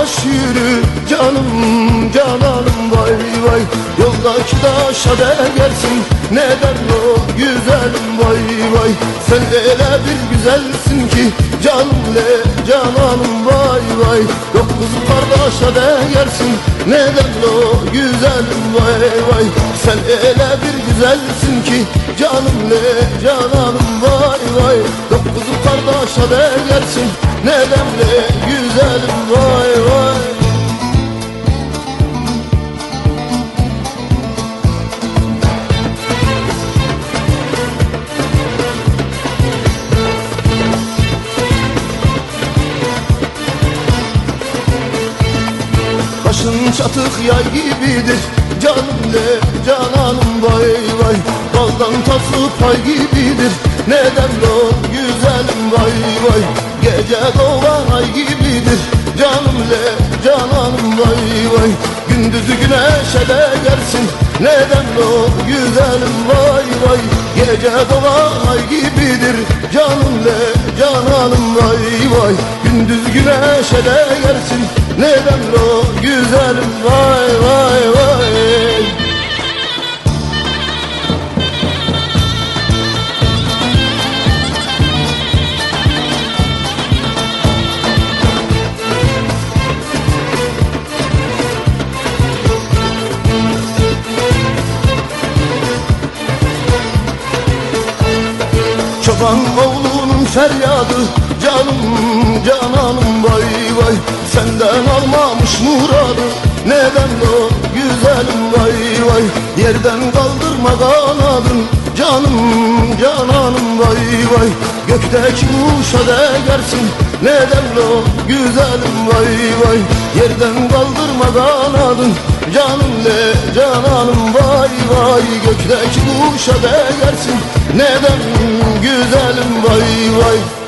yavaş yürü canım cananım vay vay. Yoldaki taşa değersin neden o güzelim vay vay. Sen öyle bir güzelsin ki canım le cananım vay vay. Dokuz kardeşe değersin neden o güzelim vay vay. Sen öyle bir güzelsin ki canım le cananım vay vay. Dokuz kardeşe değersin neden le güzelim vay vay. Başın çatık yay gibidir canım le cananım vay vay. Baldan tatlı pay gibidir neden o güzelim vay vay. Gece doğan ay gibidir canım le cananım vay vay. Gündüzü güneşe değersin neden o güzelim vay vay. Gece doğan ay gibidir canım le cananım vay vay. Gündüz güneşe değersin neden o güzelim vay vay vay. Çoban oğlunun feryadı canım cananım vay vay. Senden almamış muradı neden o güzelim vay vay. Yerden kaldırma kanadın canım cananım vay vay. Gökteki kuşa değersin neden o güzelim vay vay. Yerden kaldırma kanadın canım le cananım vay vay. Gökteki kuşa değersin neden güzelim vay vay.